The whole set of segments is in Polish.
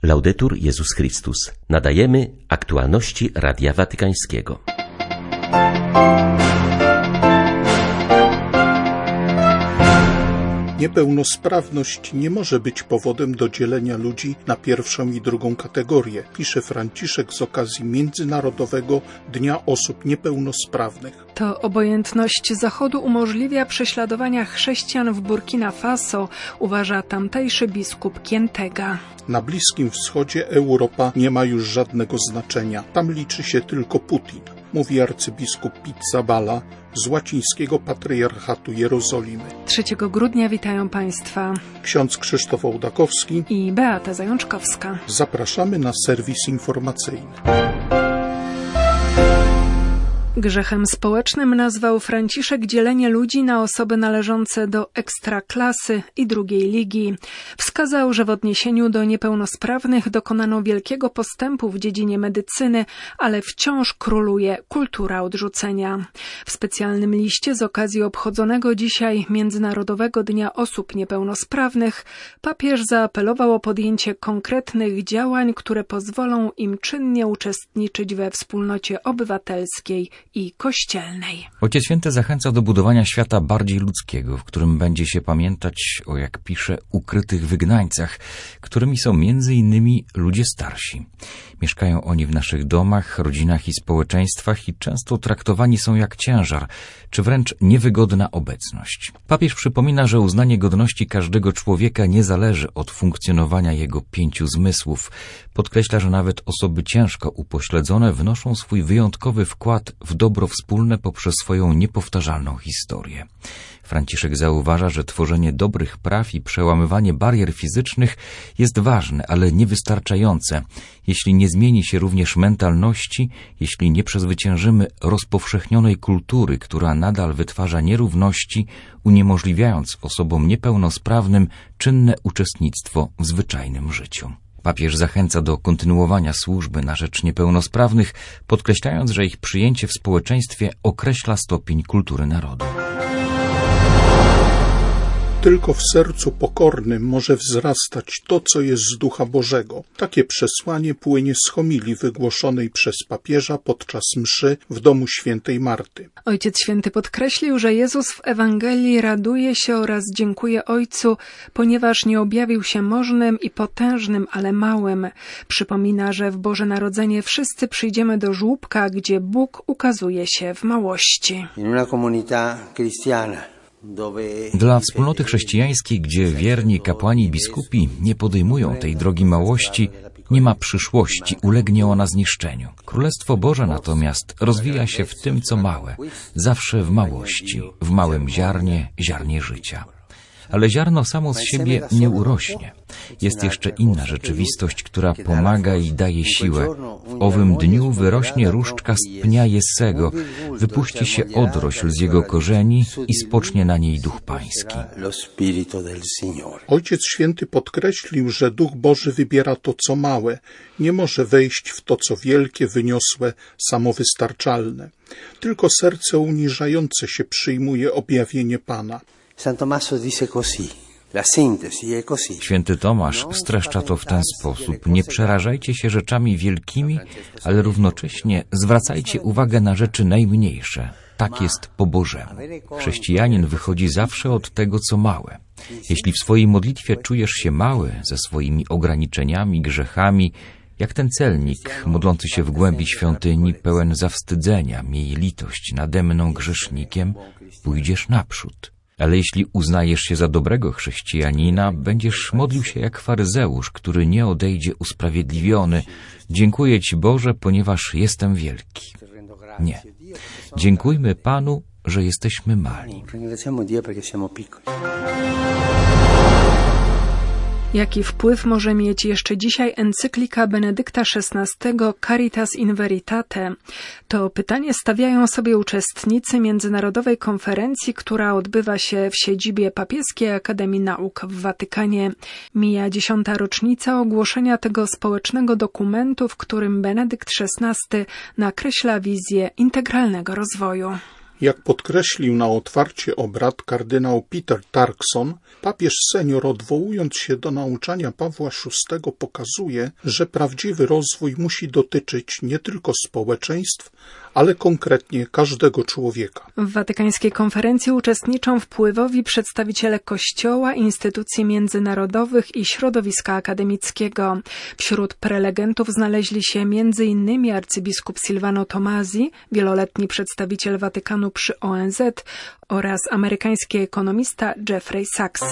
Laudetur Jezus Chrystus. Nadajemy aktualności Radia Watykańskiego. Niepełnosprawność nie może być powodem do dzielenia ludzi na pierwszą i drugą kategorię, pisze Franciszek z okazji Międzynarodowego Dnia Osób Niepełnosprawnych. To obojętność Zachodu umożliwia prześladowania chrześcijan w Burkina Faso, uważa tamtejszy biskup Kientega. Na Bliskim Wschodzie Europa nie ma już żadnego znaczenia. Tam liczy się tylko Putin, mówi arcybiskup Pizzaballa z łacińskiego patriarchatu Jerozolimy. 3 grudnia witają Państwa Ksiądz Krzysztof Ołdakowski i Beata Zajączkowska. Zapraszamy na serwis informacyjny. Grzechem społecznym nazwał Franciszek dzielenie ludzi na osoby należące do ekstraklasy i drugiej ligi. Wskazał, że w odniesieniu do niepełnosprawnych dokonano wielkiego postępu w dziedzinie medycyny, ale wciąż króluje kultura odrzucenia. W specjalnym liście z okazji obchodzonego dzisiaj Międzynarodowego Dnia Osób Niepełnosprawnych papież zaapelował o podjęcie konkretnych działań, które pozwolą im czynnie uczestniczyć we wspólnocie obywatelskiej i kościelnej. Ojciec Święty zachęca do budowania świata bardziej ludzkiego, w którym będzie się pamiętać o, jak pisze, ukrytych wygnańcach, którymi są między innymi ludzie starsi. Mieszkają oni w naszych domach, rodzinach i społeczeństwach i często traktowani są jak ciężar, czy wręcz niewygodna obecność. Papież przypomina, że uznanie godności każdego człowieka nie zależy od funkcjonowania jego 5 zmysłów. Podkreśla, że nawet osoby ciężko upośledzone wnoszą swój wyjątkowy wkład w dobro wspólne poprzez swoją niepowtarzalną historię. Franciszek zauważa, że tworzenie dobrych praw i przełamywanie barier fizycznych jest ważne, ale niewystarczające, jeśli nie zmieni się również mentalności, jeśli nie przezwyciężymy rozpowszechnionej kultury, która nadal wytwarza nierówności, uniemożliwiając osobom niepełnosprawnym czynne uczestnictwo w zwyczajnym życiu. Papież zachęca do kontynuowania służby na rzecz niepełnosprawnych, podkreślając, że ich przyjęcie w społeczeństwie określa stopień kultury narodu. Tylko w sercu pokornym może wzrastać to, co jest z Ducha Bożego. Takie przesłanie płynie z homilii wygłoszonej przez papieża podczas mszy w domu świętej Marty. Ojciec Święty podkreślił, że Jezus w Ewangelii raduje się oraz dziękuje Ojcu, ponieważ nie objawił się możnym i potężnym, ale małym. Przypomina, że w Boże Narodzenie wszyscy przyjdziemy do żłóbka, gdzie Bóg ukazuje się w małości. Dla wspólnoty chrześcijańskiej, gdzie wierni kapłani i biskupi nie podejmują tej drogi małości, nie ma przyszłości, ulegnie ona zniszczeniu. Królestwo Boże natomiast rozwija się w tym, co małe, zawsze w małości, w małym ziarnie życia. Ale ziarno samo z siebie nie urośnie. Jest jeszcze inna rzeczywistość, która pomaga i daje siłę. W owym dniu wyrośnie różdżka z pnia Jessego, wypuści się odrośl z jego korzeni i spocznie na niej Duch Pański. Ojciec Święty podkreślił, że Duch Boży wybiera to, co małe, nie może wejść w to, co wielkie, wyniosłe, samowystarczalne. Tylko serce uniżające się przyjmuje objawienie Pana. Święty Tomasz streszcza to w ten sposób. Nie przerażajcie się rzeczami wielkimi, ale równocześnie zwracajcie uwagę na rzeczy najmniejsze. Tak jest po Bożemu. Chrześcijanin wychodzi zawsze od tego, co małe. Jeśli w swojej modlitwie czujesz się mały, ze swoimi ograniczeniami, grzechami, jak ten celnik modlący się w głębi świątyni, pełen zawstydzenia, miej litość nade mną grzesznikiem, pójdziesz naprzód. Ale jeśli uznajesz się za dobrego chrześcijanina, będziesz modlił się jak faryzeusz, który nie odejdzie usprawiedliwiony. Dziękuję Ci, Boże, ponieważ jestem wielki. Nie. Dziękujmy Panu, że jesteśmy mali. Jaki wpływ może mieć jeszcze dzisiaj encyklika Benedykta XVI Caritas in Veritate? To pytanie stawiają sobie uczestnicy międzynarodowej konferencji, która odbywa się w siedzibie Papieskiej Akademii Nauk w Watykanie. Mija 10. rocznica ogłoszenia tego społecznego dokumentu, w którym Benedykt XVI nakreśla wizję integralnego rozwoju. Jak podkreślił na otwarcie obrad kardynał Peter Turkson, papież senior, odwołując się do nauczania Pawła VI, pokazuje, że prawdziwy rozwój musi dotyczyć nie tylko społeczeństw, ale konkretnie każdego człowieka. W watykańskiej konferencji uczestniczą wpływowi przedstawiciele Kościoła, instytucji międzynarodowych i środowiska akademickiego. Wśród prelegentów znaleźli się m.in. arcybiskup Silvano Tomasi, wieloletni przedstawiciel Watykanu przy ONZ oraz amerykański ekonomista Jeffrey Sachs.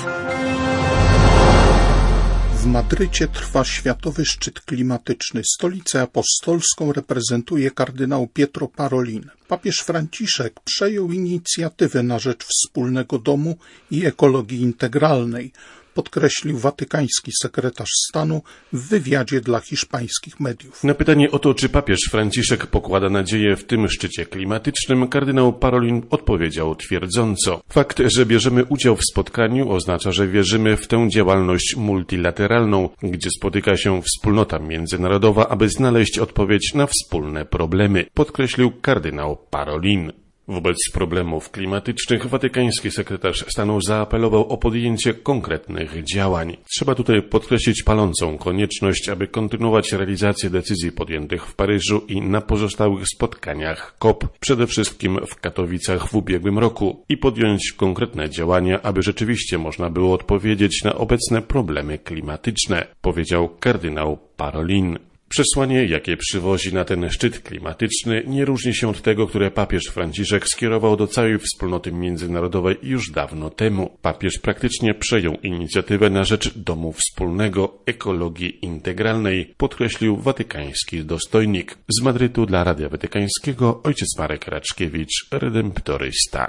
W Madrycie trwa Światowy Szczyt Klimatyczny. Stolicę apostolską reprezentuje kardynał Pietro Parolin. Papież Franciszek przejął inicjatywę na rzecz wspólnego domu i ekologii integralnej, podkreślił watykański sekretarz stanu w wywiadzie dla hiszpańskich mediów. Na pytanie o to, czy papież Franciszek pokłada nadzieję w tym szczycie klimatycznym, kardynał Parolin odpowiedział twierdząco. Fakt, że bierzemy udział w spotkaniu, oznacza, że wierzymy w tę działalność multilateralną, gdzie spotyka się wspólnota międzynarodowa, aby znaleźć odpowiedź na wspólne problemy, podkreślił kardynał Parolin. Wobec problemów klimatycznych watykański sekretarz stanu zaapelował o podjęcie konkretnych działań. Trzeba tutaj podkreślić palącą konieczność, aby kontynuować realizację decyzji podjętych w Paryżu i na pozostałych spotkaniach COP, przede wszystkim w Katowicach w ubiegłym roku, i podjąć konkretne działania, aby rzeczywiście można było odpowiedzieć na obecne problemy klimatyczne, powiedział kardynał Parolin. Przesłanie, jakie przywozi na ten szczyt klimatyczny, nie różni się od tego, które papież Franciszek skierował do całej wspólnoty międzynarodowej już dawno temu. Papież praktycznie przejął inicjatywę na rzecz domu wspólnego, ekologii integralnej, podkreślił watykański dostojnik. Z Madrytu dla Radia Watykańskiego ojciec Marek Raczkiewicz, redemptorysta.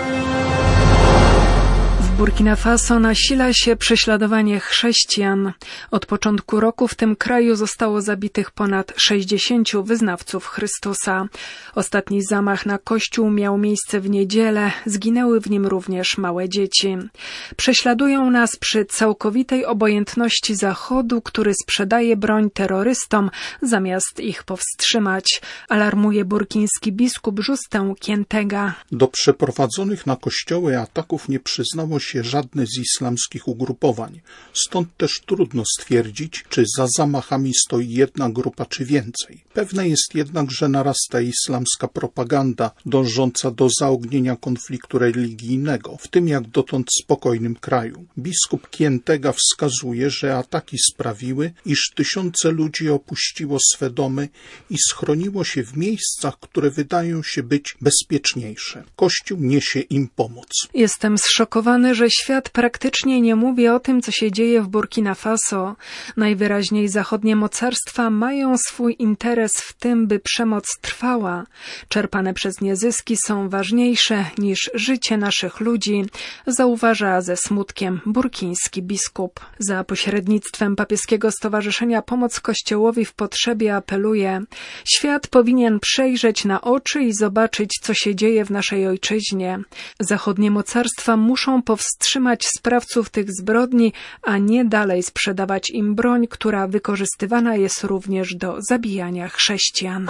W Burkina Faso nasila się prześladowanie chrześcijan. Od początku roku w tym kraju zostało zabitych ponad 60 wyznawców Chrystusa. Ostatni zamach na kościół miał miejsce w niedzielę. Zginęły w nim również małe dzieci. Prześladują nas przy całkowitej obojętności Zachodu, który sprzedaje broń terrorystom, zamiast ich powstrzymać, alarmuje burkiński biskup Justin Kientega. Do przeprowadzonych na kościoły ataków nie przyznało się żadne z islamskich ugrupowań. Stąd też trudno stwierdzić, czy za zamachami stoi jedna grupa, czy więcej. Pewne jest jednak, że narasta islamska propaganda dążąca do zaognienia konfliktu religijnego, w tym jak dotąd spokojnym kraju. Biskup Kientega wskazuje, że ataki sprawiły, iż tysiące ludzi opuściło swe domy i schroniło się w miejscach, które wydają się być bezpieczniejsze. Kościół niesie im pomoc. Jestem zszokowany, że świat praktycznie nie mówi o tym, co się dzieje w Burkina Faso. Najwyraźniej zachodnie mocarstwa mają swój interes w tym, by przemoc trwała. Czerpane przez nie zyski są ważniejsze niż życie naszych ludzi, zauważa ze smutkiem burkiński biskup. Za pośrednictwem papieskiego stowarzyszenia Pomoc Kościołowi w Potrzebie apeluje: świat powinien przejrzeć na oczy i zobaczyć, co się dzieje w naszej ojczyźnie. Zachodnie mocarstwa muszą powstrzymać sprawców tych zbrodni, a nie dalej sprzedawać im broń, która wykorzystywana jest również do zabijania chrześcijan.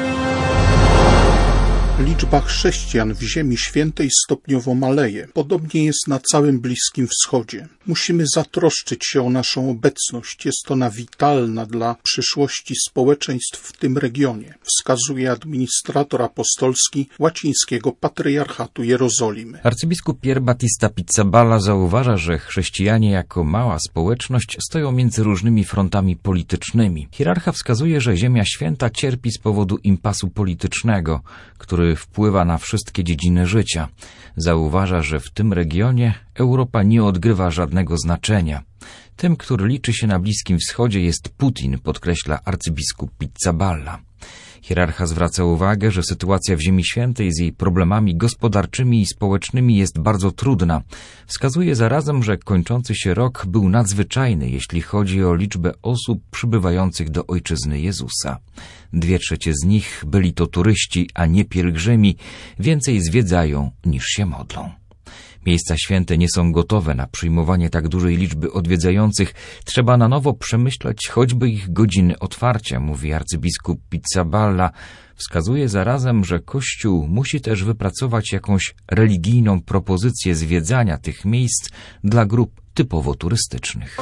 Liczba chrześcijan w Ziemi Świętej stopniowo maleje. Podobnie jest na całym Bliskim Wschodzie. Musimy zatroszczyć się o naszą obecność. Jest ona witalna dla przyszłości społeczeństw w tym regionie, wskazuje administrator apostolski łacińskiego patriarchatu Jerozolimy. Arcybiskup Pier Battista Pizzaballa zauważa, że chrześcijanie jako mała społeczność stoją między różnymi frontami politycznymi. Hierarcha wskazuje, że Ziemia Święta cierpi z powodu impasu politycznego, który wpływa na wszystkie dziedziny życia. Zauważa, że w tym regionie Europa nie odgrywa żadnego znaczenia. Tym, który liczy się na Bliskim Wschodzie, jest Putin, podkreśla arcybiskup Pizzaballa. Hierarcha zwraca uwagę, że sytuacja w Ziemi Świętej z jej problemami gospodarczymi i społecznymi jest bardzo trudna. Wskazuje zarazem, że kończący się rok był nadzwyczajny, jeśli chodzi o liczbę osób przybywających do Ojczyzny Jezusa. 2/3 z nich byli to turyści, a nie pielgrzymi, więcej zwiedzają niż się modlą. Miejsca święte nie są gotowe na przyjmowanie tak dużej liczby odwiedzających. Trzeba na nowo przemyśleć choćby ich godziny otwarcia, mówi arcybiskup Pizzaballa. Wskazuje zarazem, że Kościół musi też wypracować jakąś religijną propozycję zwiedzania tych miejsc dla grup typowo turystycznych.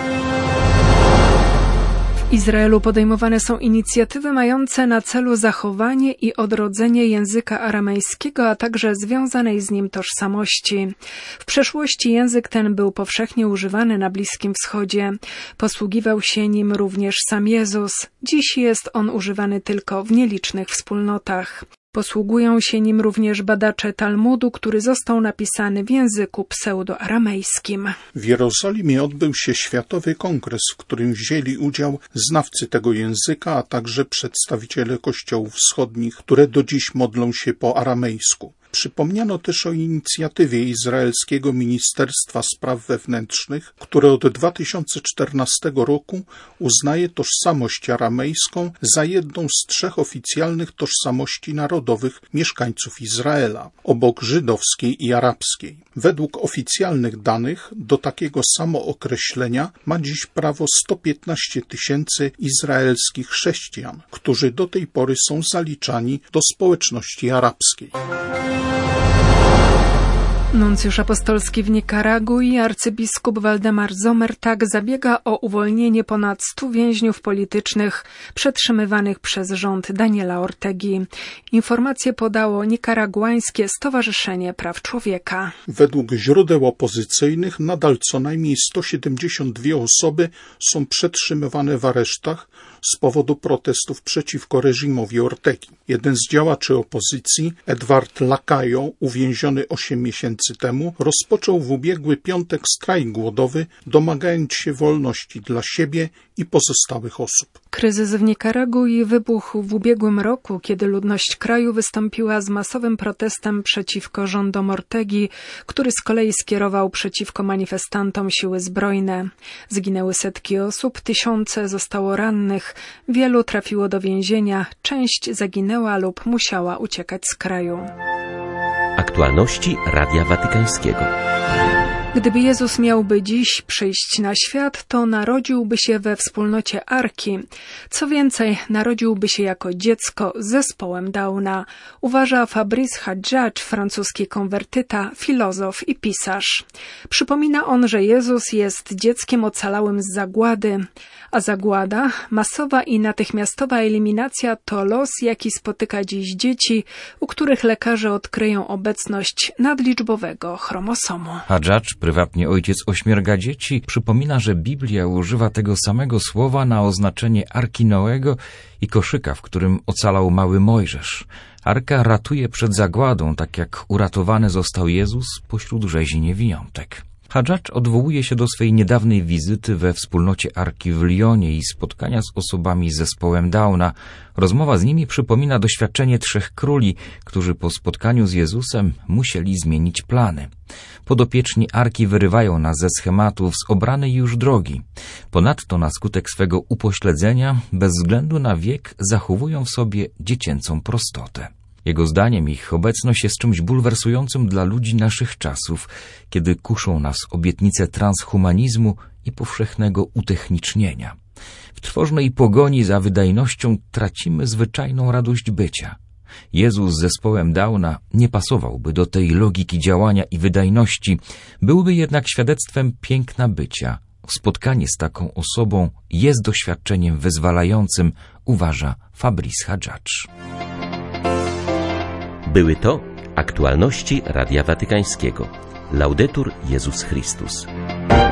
W Izraelu podejmowane są inicjatywy mające na celu zachowanie i odrodzenie języka aramejskiego, a także związanej z nim tożsamości. W przeszłości język ten był powszechnie używany na Bliskim Wschodzie. Posługiwał się nim również sam Jezus. Dziś jest on używany tylko w nielicznych wspólnotach. Posługują się nim również badacze Talmudu, który został napisany w języku pseudoaramejskim. W Jerozolimie odbył się Światowy Kongres, w którym wzięli udział znawcy tego języka, a także przedstawiciele kościołów wschodnich, które do dziś modlą się po aramejsku. Przypomniano też o inicjatywie izraelskiego Ministerstwa Spraw Wewnętrznych, które od 2014 roku uznaje tożsamość aramejską za jedną z 3 oficjalnych tożsamości narodowych mieszkańców Izraela, obok żydowskiej i arabskiej. Według oficjalnych danych do takiego samookreślenia ma dziś prawo 115 000 izraelskich chrześcijan, którzy do tej pory są zaliczani do społeczności arabskiej. Nuncjusz apostolski w Nikaragui, arcybiskup Waldemar Zomertak, zabiega o uwolnienie ponad 100 więźniów politycznych przetrzymywanych przez rząd Daniela Ortegi. Informacje podało Nikaraguańskie Stowarzyszenie Praw Człowieka. Według źródeł opozycyjnych nadal co najmniej 172 osoby są przetrzymywane w aresztach z powodu protestów przeciwko reżimowi Ortegi. Jeden z działaczy opozycji, Edward Lacayo, uwięziony 8 miesięcy temu, rozpoczął w ubiegły piątek strajk głodowy, domagając się wolności dla siebie i pozostałych osób. Kryzys w Nikaragui wybuchł w ubiegłym roku, kiedy ludność kraju wystąpiła z masowym protestem przeciwko rządom Ortegi, który z kolei skierował przeciwko manifestantom siły zbrojne. Zginęły setki osób, tysiące zostało rannych, wielu trafiło do więzienia, część zaginęła lub musiała uciekać z kraju. Aktualności Radia Watykańskiego. Gdyby Jezus miałby dziś przyjść na świat, to narodziłby się we wspólnocie Arki. Co więcej, narodziłby się jako dziecko z zespołem Downa, uważa Fabrice Hadjadj, francuski konwertyta, filozof i pisarz. Przypomina on, że Jezus jest dzieckiem ocalałym z zagłady, a zagłada, masowa i natychmiastowa eliminacja to los, jaki spotyka dziś dzieci, u których lekarze odkryją obecność nadliczbowego chromosomu. Hadjadj, prywatnie ojciec 8 dzieci, przypomina, że Biblia używa tego samego słowa na oznaczenie Arki Noego i koszyka, w którym ocalał mały Mojżesz. Arka ratuje przed zagładą, tak jak uratowany został Jezus pośród rzezi niewijątek. Hadjadj odwołuje się do swej niedawnej wizyty we wspólnocie Arki w Lyonie i spotkania z osobami z zespołem Downa. Rozmowa z nimi przypomina doświadczenie 3 króli, którzy po spotkaniu z Jezusem musieli zmienić plany. Podopieczni Arki wyrywają nas ze schematów z obranej już drogi. Ponadto na skutek swego upośledzenia, bez względu na wiek, zachowują w sobie dziecięcą prostotę. Jego zdaniem ich obecność jest czymś bulwersującym dla ludzi naszych czasów, kiedy kuszą nas obietnice transhumanizmu i powszechnego utechnicznienia. W trwożnej pogoni za wydajnością tracimy zwyczajną radość bycia. Jezus z zespołem Downa nie pasowałby do tej logiki działania i wydajności, byłby jednak świadectwem piękna bycia. Spotkanie z taką osobą jest doświadczeniem wyzwalającym, uważa Fabrice Hadjadj. Były to aktualności Radia Watykańskiego. Laudetur Jezus Chrystus.